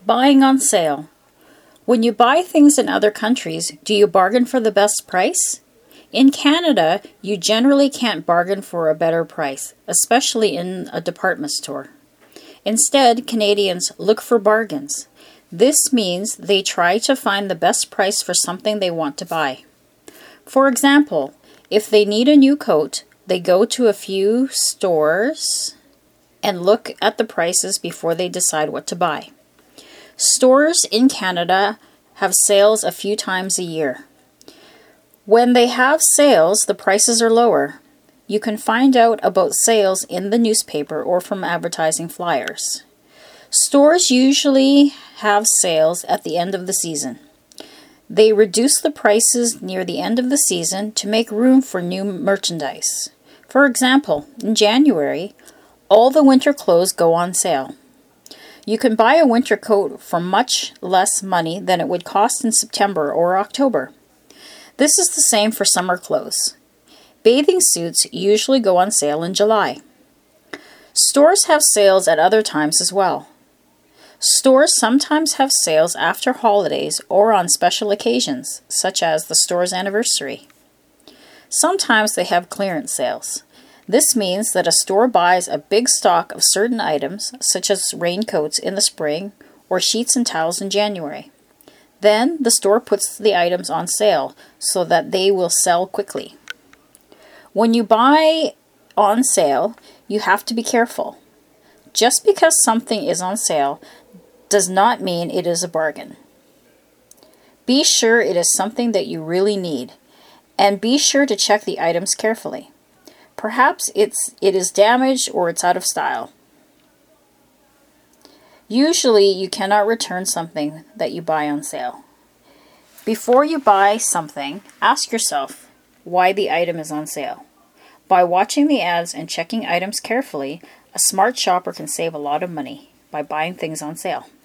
Buying on sale. When you buy things in other countries, do you bargain for the best price? In Canada, you generally can't bargain for a better price, especially in a department store. Instead, Canadians look for bargains. This means they try to find the best price for something they want to buy. For example, if they need a new coat, they go to a few stores and look at the prices before they decide what to buy. Stores in Canada have sales a few times a year. When they have sales, the prices are lower. You can find out about sales in the newspaper or from advertising flyers. Stores usually have sales at the end of the season. They reduce the prices near the end of the season to make room for new merchandise. For example, in January, all the winter clothes go on sale. You can buy a winter coat for much less money than it would cost in September or October. This is the same for summer clothes. Bathing suits usually go on sale in July. Stores have sales at other times as well. Stores sometimes have sales after holidays or on special occasions, such as the store's anniversary. Sometimes they have clearance sales. This means that a store buys a big stock of certain items, such as raincoats in the spring or sheets and towels in January. Then the store puts the items on sale so that they will sell quickly. When you buy on sale, you have to be careful. Just because something is on sale does not mean it is a bargain. Be sure it is something that you really need, and be sure to check the items carefully. Perhaps it is damaged or it's out of style. Usually you cannot return something that you buy on sale. Before you buy something, ask yourself why the item is on sale. By watching the ads and checking items carefully, a smart shopper can save a lot of money by buying things on sale.